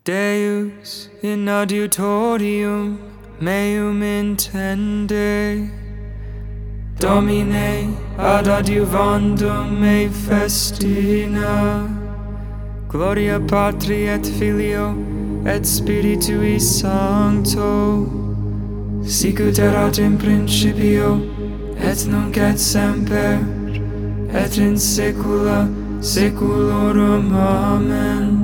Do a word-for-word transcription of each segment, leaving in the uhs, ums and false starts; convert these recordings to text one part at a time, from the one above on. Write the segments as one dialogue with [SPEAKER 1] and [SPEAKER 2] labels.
[SPEAKER 1] Deus in adiutorium meum intende, Domine ad adiuvandum me festina, Gloria Patri et Filio et Spiritui Sancto, sicut erat in principio et nunc et semper et in saecula saeculorum. Amen.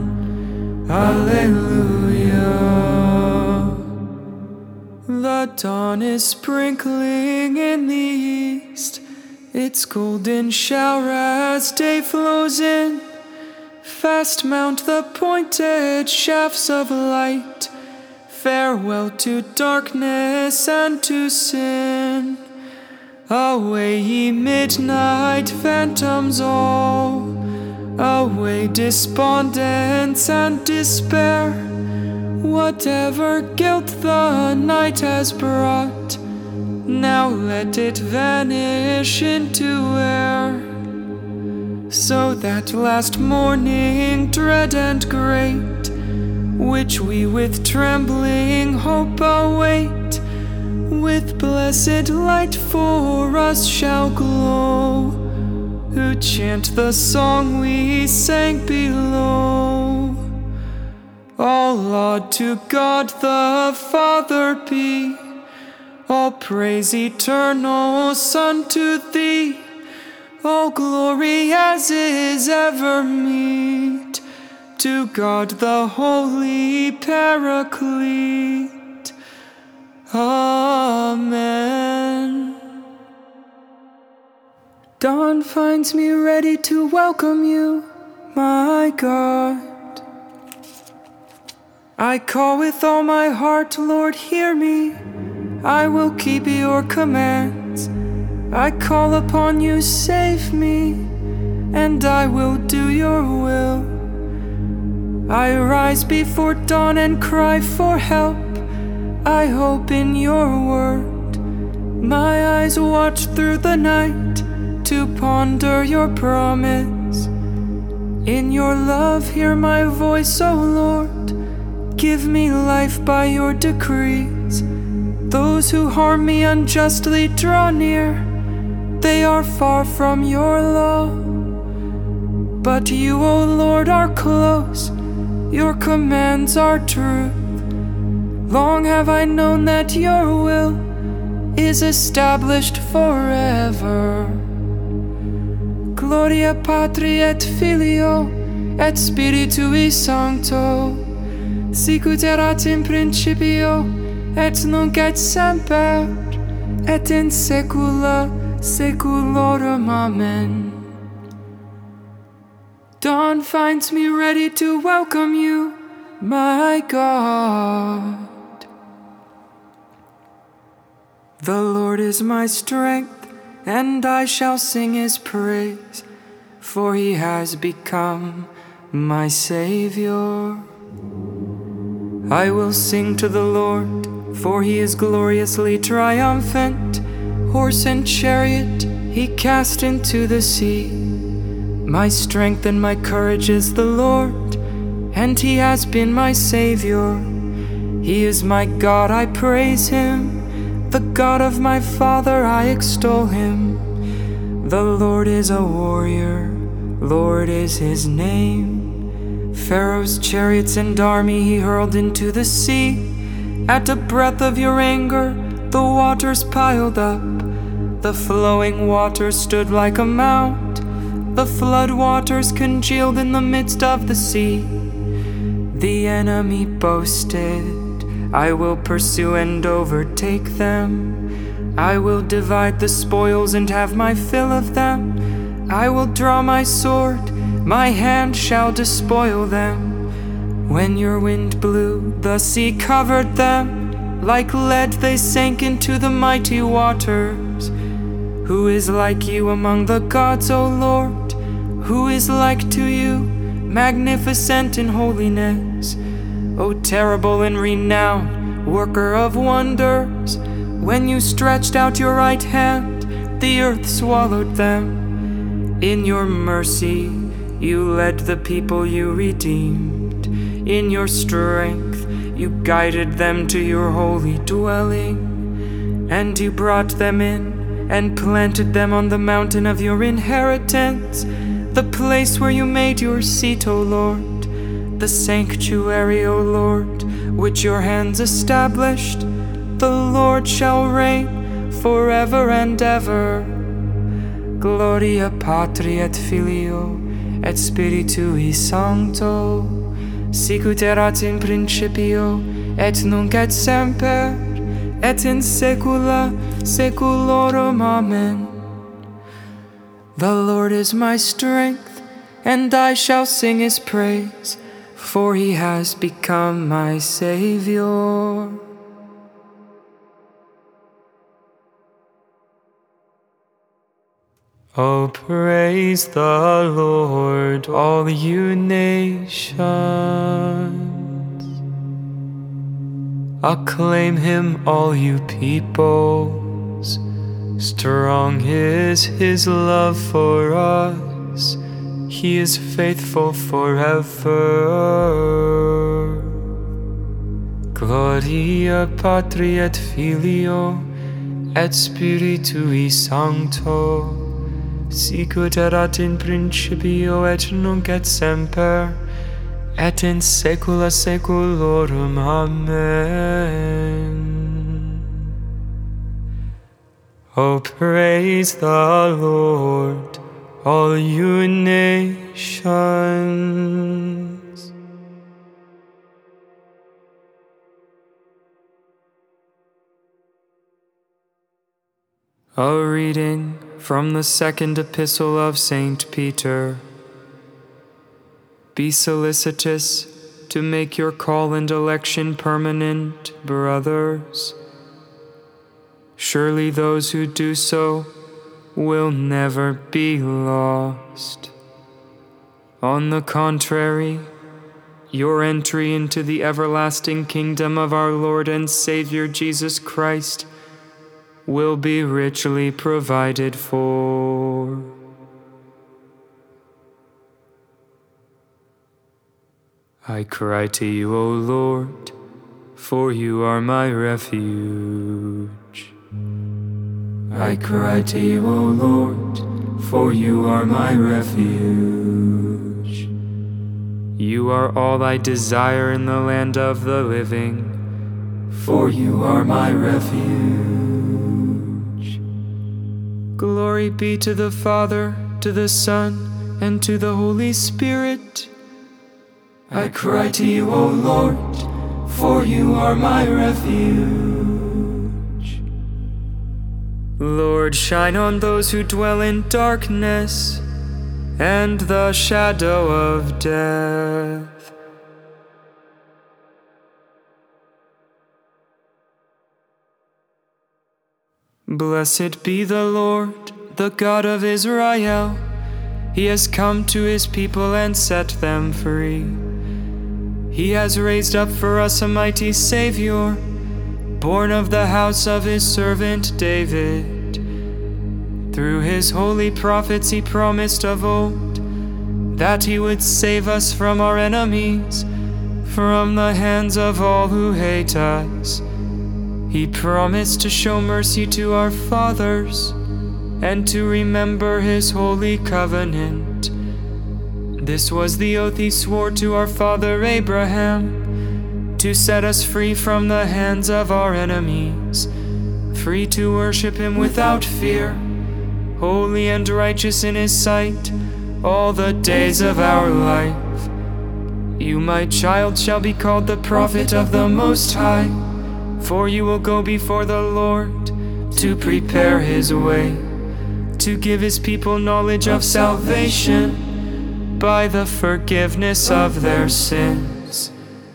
[SPEAKER 1] Alleluia. The dawn is sprinkling in the east, its golden shower as day flows in. Fast mount the pointed shafts of light. Farewell to darkness and to sin. Away, ye midnight phantoms all. Away, despondence and despair. Whatever guilt the night has brought, now let it vanish into air. So that last morning, dread and great, which we with trembling hope await, with blessed light for us shall glow, who chant the song we sang below. All laud to God the Father be, all praise eternal Son to thee, all glory as is ever meet to God the Holy Paraclete. Amen. Dawn finds me ready to welcome you, my God. I call with all my heart, Lord, hear me. I will keep your commands. I call upon you, save me, and I will do your will. I rise before dawn and cry for help. I hope in your word. My eyes watch through the night to ponder your promise. In your love, hear my voice, O Lord. Give me life by your decrees. Those who harm me unjustly draw near. They are far from your law. But you, O Lord, are close. Your commands are truth. Long have I known that your will is established forever. Gloria Patri et Filio et Spiritui Sancto, sicut erat in principio et nunc et semper et in saecula saeculorum. Amen. Dawn finds me ready to welcome you, my God. The Lord is my strength, and I shall sing his praise, for he has become my Savior. I will sing to the Lord, for he is gloriously triumphant. Horse and chariot he cast into the sea. My strength and my courage is the Lord, and he has been my Savior. He is my God, I praise him. The God of my father, I extol him. The Lord is a warrior, Lord is his name. Pharaoh's chariots and army he hurled into the sea. At a breath of your anger, the waters piled up. The flowing waters stood like a mount. The flood waters congealed in the midst of the sea. The enemy boasted, I will pursue and overtake them. I will divide the spoils and have my fill of them. I will draw my sword, my hand shall despoil them. When your wind blew, the sea covered them. Like lead they sank into the mighty waters. Who is like you among the gods, O Lord? Who is like to you, magnificent in holiness? O terrible in renown, worker of wonders. When you stretched out your right hand, the earth swallowed them. In your mercy, you led the people you redeemed. In your strength, you guided them to your holy dwelling, and you brought them in and planted them on the mountain of your inheritance, the place where you made your seat, O Lord, the sanctuary, O Lord, which your hands established. The Lord shall reign forever and ever. Gloria Patri et Filio et Spiritui Sancto, sicut erat in principio et nunc et semper et in saecula saeculorum. Amen. The Lord is my strength, and I shall sing his praise, for he has become my Savior. Oh, praise the Lord, all you nations. Acclaim him, all you peoples. Strong is his love for us. He is faithful forever. Gloria Patri et Filio et Spiritui Sancto, sicut erat in principio et nunc et semper et in saecula saeculorum. Amen. Oh, praise the Lord, all you nations. A reading from the second epistle of Saint Peter. Be solicitous to make your call and election permanent, brothers. Surely those who do so will never be lost. On the contrary, your entry into the everlasting kingdom of our Lord and Savior Jesus Christ will be richly provided for. I cry to you, O Lord, for you are my refuge. I cry to you, O Lord, for you are my refuge. You are all I desire in the land of the living, for you are my refuge. Glory be to the Father, to the Son, and to the Holy Spirit. I cry to you, O Lord, for you are my refuge. Lord, shine on those who dwell in darkness and the shadow of death. Blessed be the Lord, the God of Israel. He has come to his people and set them free. He has raised up for us a mighty Savior, born of the house of his servant David. Through his holy prophets he promised of old that he would save us from our enemies, from the hands of all who hate us. He promised to show mercy to our fathers and to remember his holy covenant. This was the oath he swore to our father Abraham, to set us free from the hands of our enemies, free to worship him without fear, holy and righteous in his sight, all the days of our life. You, my child, shall be called the prophet of the Most High, for you will go before the Lord to prepare his way, to give his people knowledge of salvation by the forgiveness of their sins.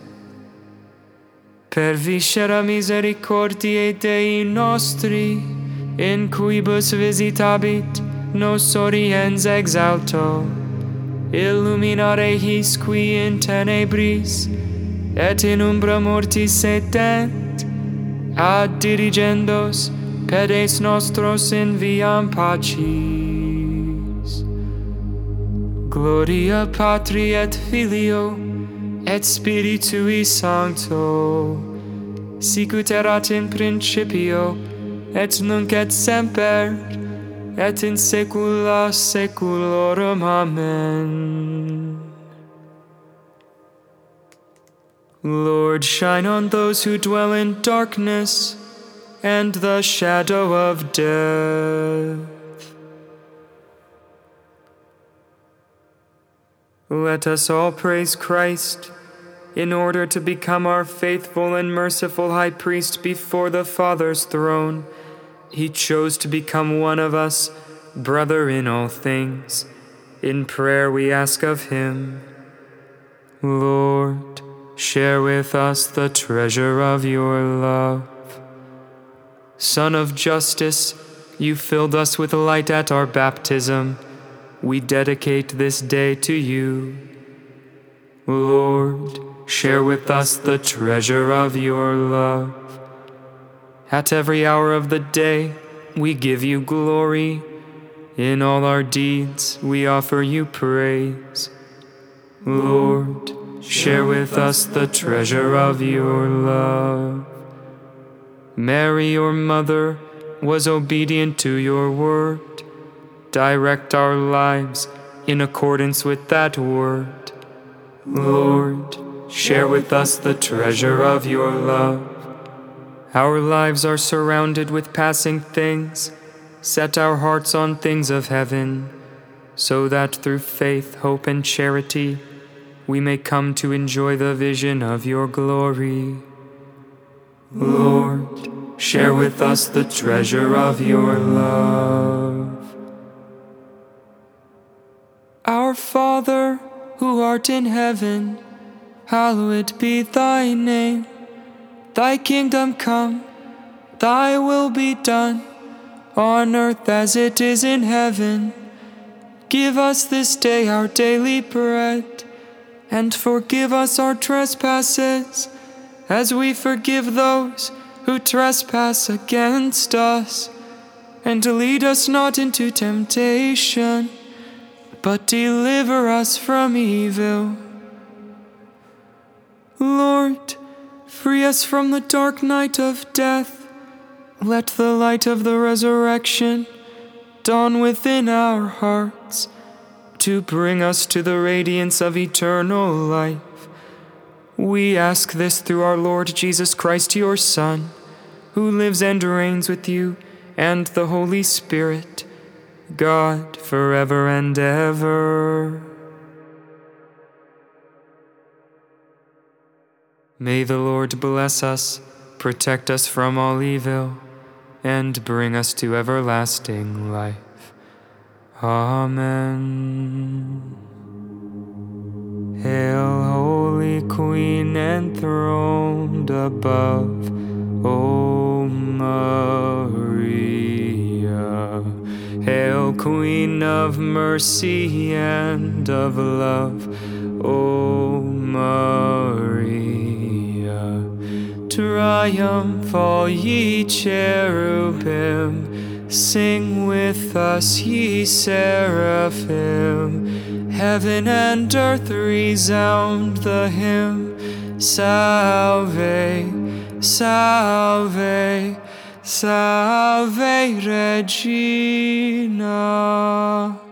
[SPEAKER 1] Per viscera misericordiae Dei nostri, in cuibus visitabit nos oriens exalto, illuminare his qui in tenebris et in umbra mortis sedet, ad dirigendos pedes nostros in viam pacis. Gloria Patri et Filio et Spiritui Sancto, sicut erat in principio, et nunc et semper, et in saecula saeculorum. Amen. Lord, shine on those who dwell in darkness and the shadow of death. Let us all praise Christ, in order to become our faithful and merciful high priest before the Father's throne. He chose to become one of us, brother in all things. In prayer we ask of him. Lord, share with us the treasure of your love. Son of justice, you filled us with light at our baptism. We dedicate this day to you. Lord, share with us the treasure of your love. At every hour of the day, we give you glory. In all our deeds, we offer you praise. Lord, share with us the treasure of your love. Mary, your mother, was obedient to your word. Direct our lives in accordance with that word. Lord, share with us the treasure of your love. Our lives are surrounded with passing things. Set our hearts on things of heaven, so that through faith, hope, and charity, we may come to enjoy the vision of your glory. Lord, share with us the treasure of your love. Our Father, who art in heaven, hallowed be thy name. Thy kingdom come, thy will be done, on earth as it is in heaven. Give us this day our daily bread, and forgive us our trespasses, as we forgive those who trespass against us. And lead us not into temptation, but deliver us from evil. Lord, free us from the dark night of death. Let the light of the resurrection dawn within our hearts, to bring us to the radiance of eternal life. We ask this through our Lord Jesus Christ, your Son, who lives and reigns with you and the Holy Spirit, God, forever and ever. May the Lord bless us, protect us from all evil, and bring us to everlasting life. Amen. Hail, Holy Queen, enthroned above, O Maria. Hail, Queen of mercy and of love, O Maria. Triumph, all ye cherubim, sing with us, ye seraphim. Heaven and earth resound the hymn, Salve, Salve, Salve Regina.